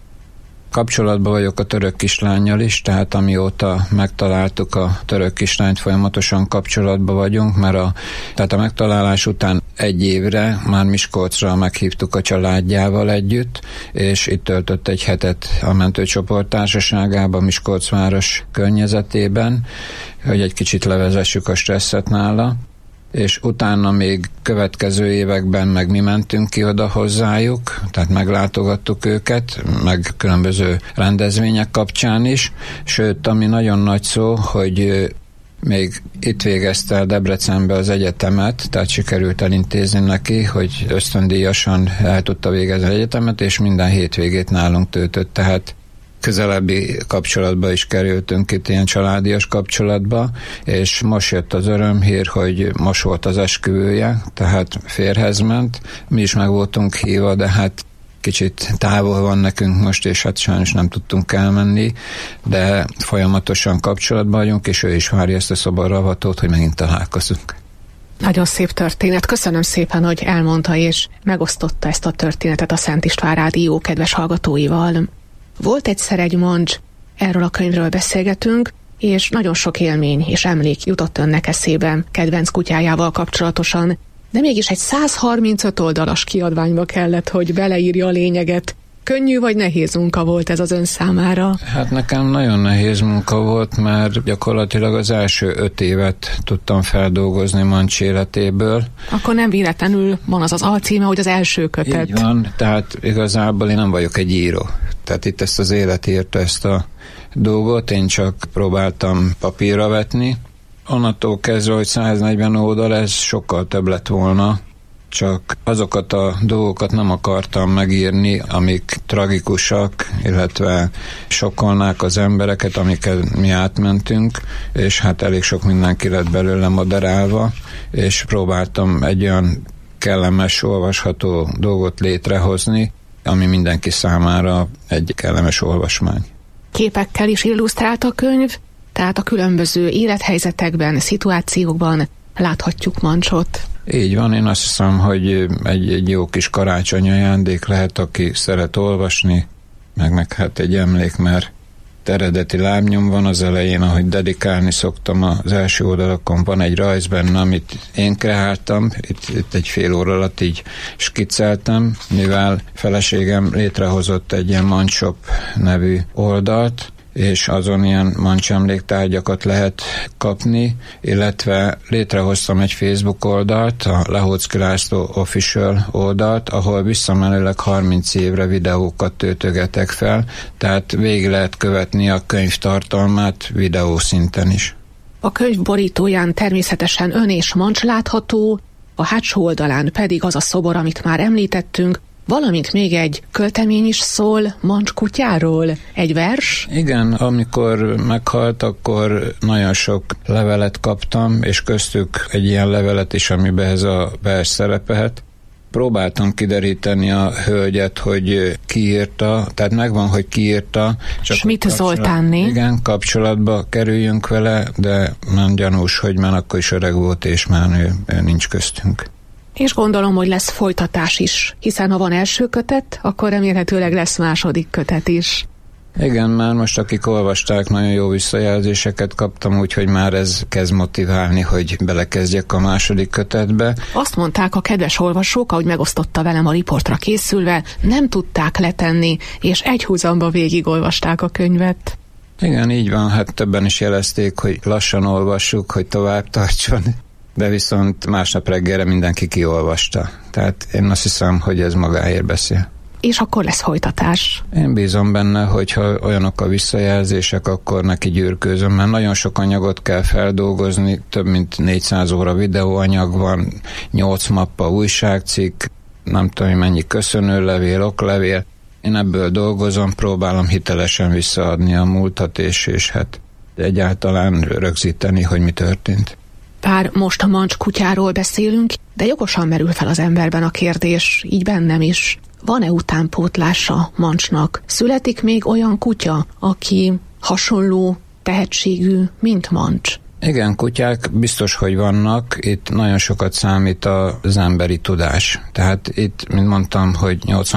Kapcsolatban vagyok a török kislánnyal is, tehát amióta megtaláltuk a török kislányt, folyamatosan kapcsolatban vagyunk, mert tehát a megtalálás után 1 évre már Miskolcra meghívtuk a családjával együtt, és itt töltött egy hetet a mentőcsoport társaságában, Miskolcváros környezetében, hogy egy kicsit levezessük a stresszet nála, és utána még következő években meg mi mentünk ki oda hozzájuk, tehát meglátogattuk őket, meg különböző rendezvények kapcsán is, sőt, ami nagyon nagy szó, hogy még itt végezte el Debrecenbe az egyetemet, tehát sikerült elintézni neki, hogy ösztöndíjasan el tudta végezni az egyetemet, és minden hétvégét nálunk töltött, tehát közelebbi kapcsolatba is kerültünk itt, ilyen családias kapcsolatba, és most jött az örömhír, hogy most volt az esküvője, tehát férhez ment. Mi is meg voltunk hívva, de hát kicsit távol van nekünk most, és hát sajnos nem tudtunk elmenni, de folyamatosan kapcsolatban vagyunk, és ő is várja ezt a szoboravatót, hogy megint találkozunk. Nagyon szép történet. Köszönöm szépen, hogy elmondta és megosztotta ezt a történetet a Szent István Rádió kedves hallgatóival. Volt egyszer egy Mancs, erről a könyvről beszélgetünk, és nagyon sok élmény és emlék jutott önnek eszébe kedvenc kutyájával kapcsolatosan, de mégis egy 135 oldalas kiadványba kellett, hogy beleírja a lényeget. Könnyű vagy nehéz munka volt ez az ön számára? Hát nekem nagyon nehéz munka volt, mert gyakorlatilag az első 5 évet tudtam feldolgozni Mancs életéből. Akkor nem véletlenül van az alcíme, hogy az első kötet. Így van, tehát igazából én nem vagyok egy író. Tehát itt ezt az élet írta ezt a dolgot, én csak próbáltam papírra vetni. Onnantól kezdve, hogy 140 oldal, ez sokkal több lett volna, csak azokat a dolgokat nem akartam megírni, amik tragikusak, illetve sokkolnák az embereket, amiket mi átmentünk, és hát elég sok mindenki lett belőle moderálva, és próbáltam egy olyan kellemes, olvasható dolgot létrehozni, ami mindenki számára egy kellemes olvasmány. Képekkel is illusztrált a könyv, tehát a különböző élethelyzetekben, szituációkban láthatjuk Mancsot. Így van, én azt hiszem, hogy egy jó kis karácsonyi ajándék lehet, aki szeret olvasni, meg hát egy emlék, mert eredeti lábnyom van az elején, ahogy dedikálni szoktam, az első oldalakon van egy rajz benne, amit én kreáltam, itt egy fél óra alatt így skicceltem, mivel feleségem létrehozott egy ilyen Mancsop nevű oldalt, és azon ilyen Mancs emléktárgyakat lehet kapni, illetve létrehoztam egy Facebook oldalt, a Lehóczky László Official oldalt, ahol visszamenőleg 30 évre videókat töltögetek fel, tehát végig lehet követni a könyv tartalmát videószinten is. A könyv borítóján természetesen ön és Mancs látható, a hátsó oldalán pedig az a szobor, amit már említettünk, valamint még egy költemény is szól Mancs kutyáról, egy vers? Igen, amikor meghalt, akkor nagyon sok levelet kaptam, és köztük egy ilyen levelet is, amiben ez a vers szerepelhet. Próbáltam kideríteni a hölgyet, hogy ki írta, tehát megvan, hogy ki írta. Schmidt Zoltánné. Igen, kapcsolatba kerüljünk vele, de nem gyanús, hogy már akkor is öreg volt, és már ő nincs köztünk. És gondolom, hogy lesz folytatás is, hiszen ha van első kötet, akkor remélhetőleg lesz második kötet is. Igen, már most akik olvasták, nagyon jó visszajelzéseket kaptam, úgyhogy már ez kezd motiválni, hogy belekezdjek a második kötetbe. Azt mondták a kedves olvasók, ahogy megosztotta velem a riportra készülve, nem tudták letenni, és egyhuzamba végigolvasták a könyvet. Igen, így van, hát többen is jelezték, hogy lassan olvassuk, hogy tovább tartson, de viszont másnap reggelre mindenki kiolvasta. Tehát én azt hiszem, hogy ez magáért beszél. És akkor lesz folytatás. Én bízom benne, hogyha olyanok a visszajelzések, akkor neki gyűrkőzöm, mert nagyon sok anyagot kell feldolgozni, több mint 400 óra videóanyag van, 8 mappa újságcikk, nem tudom, mennyi köszönőlevél, oklevél. Én ebből dolgozom, próbálom hitelesen visszaadni a múltat, és hát egyáltalán rögzíteni, hogy mi történt. Bár most a mancs kutyáról beszélünk, de jogosan merül fel az emberben a kérdés, így bennem is. Van-e utánpótlása mancsnak? Születik még olyan kutya, aki hasonló tehetségű, mint mancs? Igen, kutyák biztos, hogy vannak. Itt nagyon sokat számít az emberi tudás. Tehát itt, mint mondtam, hogy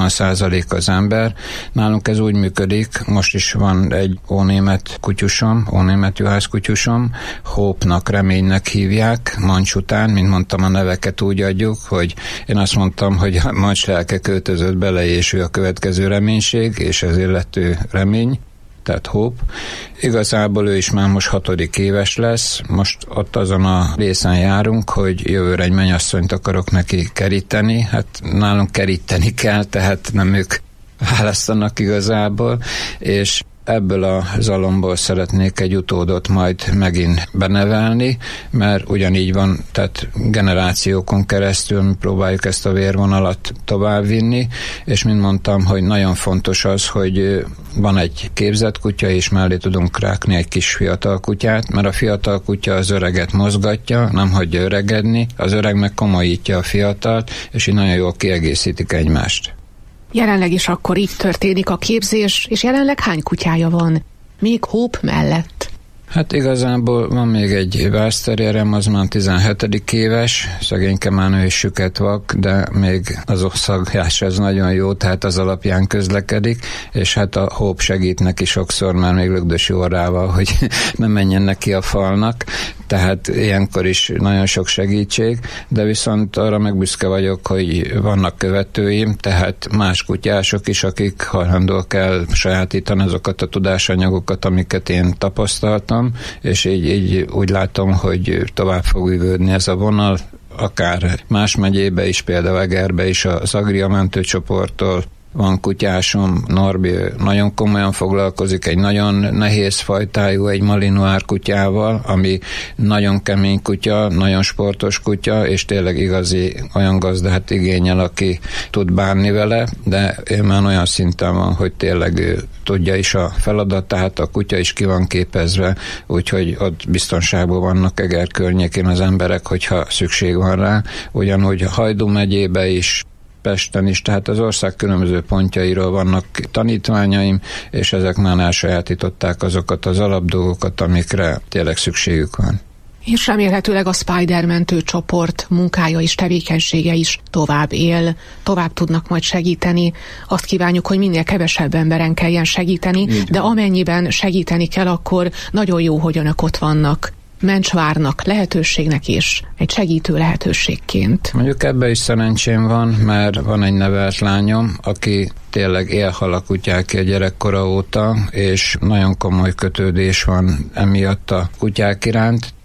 80% az ember. Nálunk ez úgy működik, most is van egy ónémet kutyusom, ónémet juhászkutyusom, Hope-nak, Reménynek hívják, mancs után, mint mondtam, a neveket úgy adjuk, hogy én azt mondtam, hogy a mancs lelke költözött bele, és ő a következő reménység, és ezért lett ő Remény. Tehát Hope. Igazából ő is már most 6. éves lesz, most ott azon a részen járunk, hogy jövőre egy mennyasszonyt akarok neki keríteni, hát nálunk keríteni kell, tehát nem ők választanak igazából, és ebből a zalomból szeretnék egy utódot majd megint benevelni, mert ugyanígy van, tehát generációkon keresztül mi próbáljuk ezt a vérvonalat továbbvinni, és mint mondtam, hogy nagyon fontos az, hogy van egy képzett kutya, és mellé tudunk rákni egy kis fiatal kutyát, mert a fiatal kutya az öreget mozgatja, nem hagyja öregedni, az öreg meg komolyítja a fiatalt, és így nagyon jól kiegészítik egymást. Jelenleg is akkor így történik a képzés, és jelenleg hány kutyája van? Még Hope mellett? Hát igazából van még egy vászterjerem, az már 17. éves, szegényke már nő és süket vak, de még az szagjás ez nagyon jó, tehát az alapján közlekedik, és hát a Hope segít neki sokszor már még lögdösi orrával, hogy ne menjen neki a falnak, tehát ilyenkor is nagyon sok segítség, de viszont arra meg büszke vagyok, hogy vannak követőim, tehát más kutyások is, akik hajlandóak el sajátítani azokat a tudásanyagokat, amiket én tapasztaltam, és így úgy látom, hogy tovább fog vívődni ez a vonal, akár más megyébe is, például Egerbe is az Agria mentőcsoporttól van kutyásom, Norbi nagyon komolyan foglalkozik egy nagyon nehéz fajtájú, egy malinois kutyával, ami nagyon kemény kutya, nagyon sportos kutya, és tényleg igazi olyan gazdát igényel, aki tud bánni vele, de ő már olyan szinten van, hogy tényleg ő tudja is a feladatát, a kutya is ki van képezve, úgyhogy ott biztonságban vannak Eger környékén az emberek, hogyha szükség van rá. Ugyanúgy a Hajdú megyébe is, Pesten is, tehát az ország különböző pontjairól vannak tanítványaim, és ezek már elsajátították azokat az alapdolgokat, amikre tényleg szükségük van. És remélhetőleg a Spider mentőcsoport munkája és tevékenysége is tovább él, tovább tudnak majd segíteni. Azt kívánjuk, hogy minél kevesebb emberen kelljen segíteni, de amennyiben segíteni kell, akkor nagyon jó, hogy önök ott vannak. Mencsvárnak, lehetőségnek is, egy segítő lehetőségként. Mondjuk ebbe is szerencsém van, mert van egy nevelt lányom, aki tényleg élhal a kutyákért gyerekkora óta, és nagyon komoly kötődés van emiatt a kutyák iránt.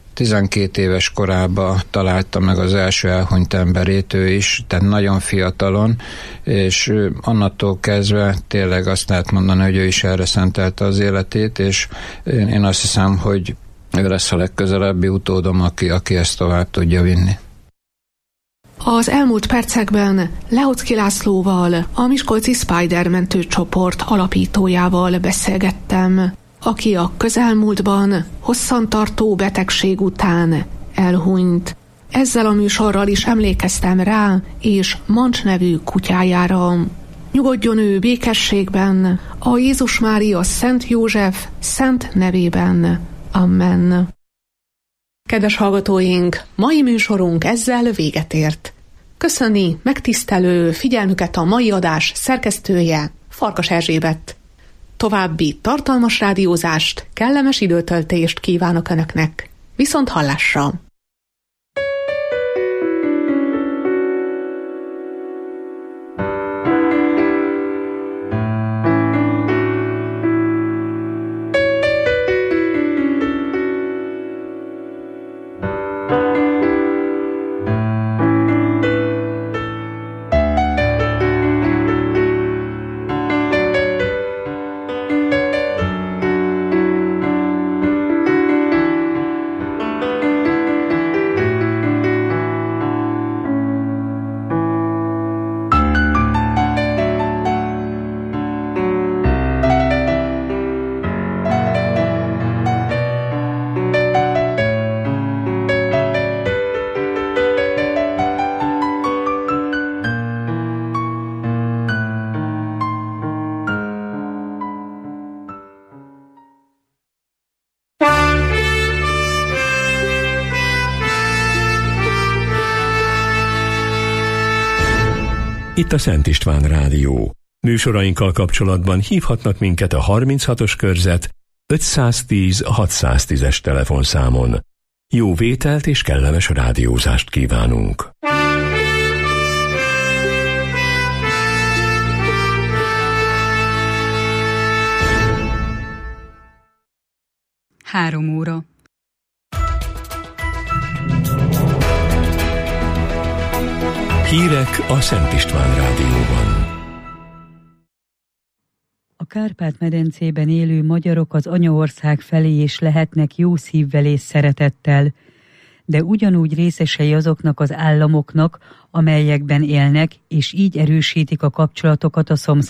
12 éves korában találta meg az első elhunyt emberét ő is, tehát nagyon fiatalon, és annattól kezdve tényleg azt lehet mondani, hogy ő is erre szentelte az életét, és én azt hiszem, hogy ő lesz a legközelebbi utódom, aki ezt tovább tudja vinni. Az elmúlt percekben Lehoczky Lászlóval, a Miskolci Spider mentőcsoport alapítójával beszélgettem, aki a közelmúltban hosszantartó betegség után elhunyt. Ezzel a műsorral is emlékeztem rá, és Mancs nevű kutyájára. Nyugodjon ő békességben, a Jézus Mária Szent József szent nevében. Amen. Kedves hallgatóink, mai műsorunk ezzel véget ért. Köszöni megtisztelő figyelmüket a mai adás szerkesztője, Farkas Erzsébet. További tartalmas rádiózást, kellemes időtöltést kívánok Önöknek. Viszont hallásra! Itt a Szent István Rádió. Műsorainkkal kapcsolatban hívhatnak minket a 36-os körzet 510-610-es telefonszámon. Jó vételt és kellemes rádiózást kívánunk! Három óra. Hírek a Szent István Rádióban. A Kárpát-medencében élő magyarok az anyaország felé is lehetnek jó szívvel és szeretettel, de ugyanúgy részesei azoknak az államoknak, amelyekben élnek, és így erősítik a kapcsolatokat a szomszédokkal.